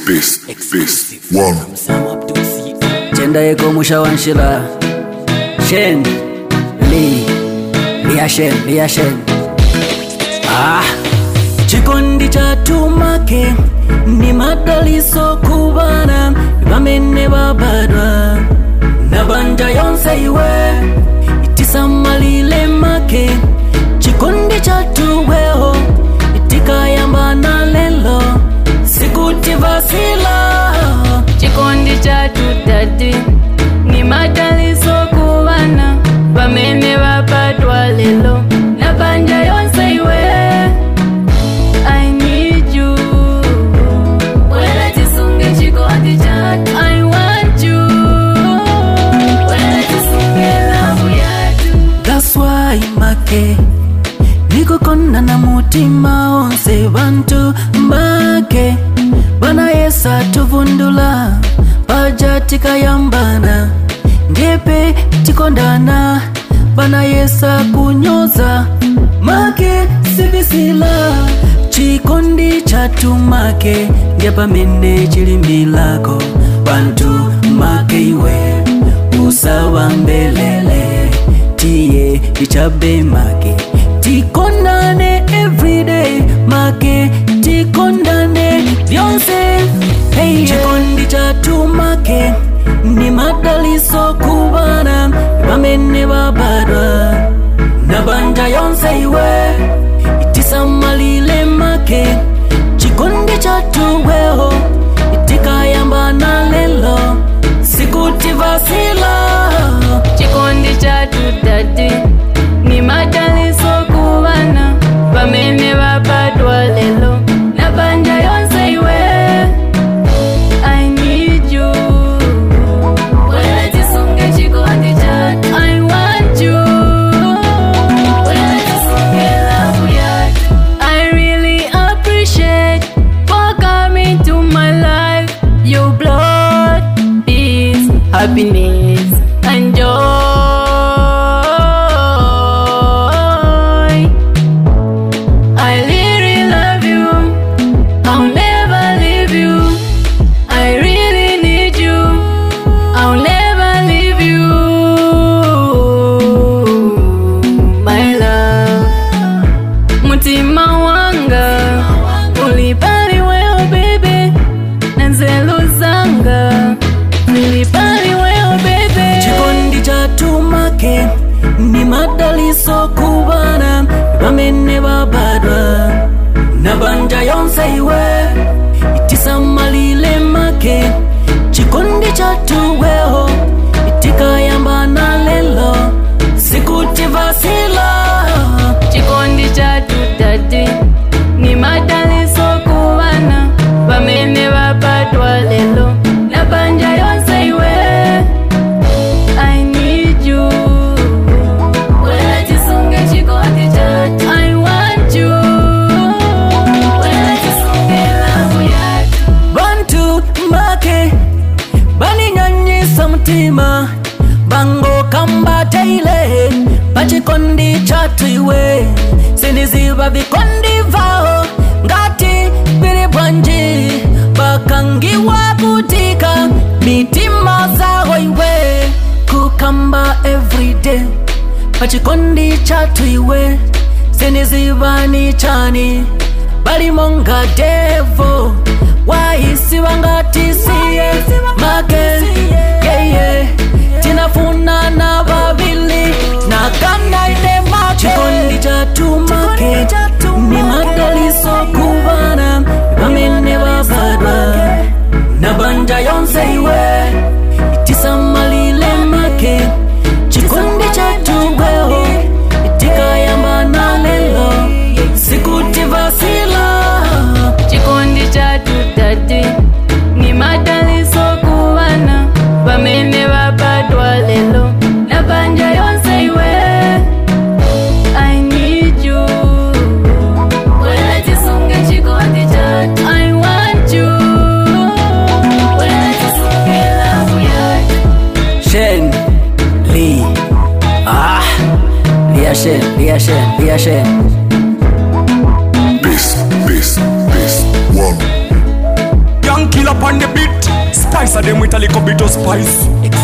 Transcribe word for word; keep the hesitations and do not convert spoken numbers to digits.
Beast, Beast, one. Tenda eko musha wanshila Shen, Lee, Lia Shen, Lia Shen. Ah, chikondi cha tumake ni madaliso kubana bamene babadwa nabanja yonse iwe itisamalile make chikondi cha tuweho itikayambana lelo sikuti vasila chikondi cha tutati ni madaliso kubana bamene babadwa lelo nabanja yonse iwe. I need you. Wela tisunge chikondi chatu. I want you. Wela tisunge love yatu. That's why make niko kona na mutima onse bantu mbake bana yesa tuvundula paja tikayambana ngepe tikondana bana yesa kunyoza make sibisila chikondi chatu make ngepa mene chilimilako bantu make iwe usawa mbelele tiye ichabe make tikondane everyday make tikondane vyonse. Hey, chikondi chatu make ni madaliso kubana bamene babadwa nabanja yonse iwe itisamalile make chikondi chatu weho itikayambana lelo sikuti vasila chikondi chatu tati ni madaliso kubana bamene babadwa lelo nabanja yonse iwe. I need you. Wela tisunge chikondi chatu. I want you. Wela tisunge love yatu. I really appreciate for coming to my life. Your blood, peace, happiness, and joy. I really love you. I'll never leave you. I really need you. I'll never leave you. My love. Mutima wanga ulipali weo baby. Nanzelu zanga ulipali weo baby. chikondi chatu make ni madaliso kubana bamene babadwa nabanja yonse iwe itisamalile make chikondi chatu weho itikayambana lelo sikuti vasila chikondi chatu tati ni madaliso kubana bamene babadwa lelo nabanja yonse iwe. I need you. Wela tisunge chikondi chatu. I want you. Wela tisunge love yatu. bantu make baninyanyisa mtima bango kambata ile pachikondi chatu iwe siniziva vikondi vao ngati bili bwanji bakangiwa kutika mitima zao iwe kukamba everyday pachikondi chatu iwe siniziva ni chani bali monga devo waisi wangati siye make yeah, yeah. Tinafuna na babili na kanda ine make chikondi chatu make ni madaliso kubana bamene babadwa nabanja yonse iwe itisamalile make chikondi chatu weho itikayambana lelo sikuti vasila chikondi chatu tati ni madaliso kubana bamene babadwa lelo nabanja yonse iwe. I need you. Wela tisunge chikondi chatu. I want you. Wela tisunge love yatu. Shen, Lee, ah, Lia Shen, Lia Shen, Lia Shen. Beast, Beast, Beast, one. Young killer. them with a little bit of spice.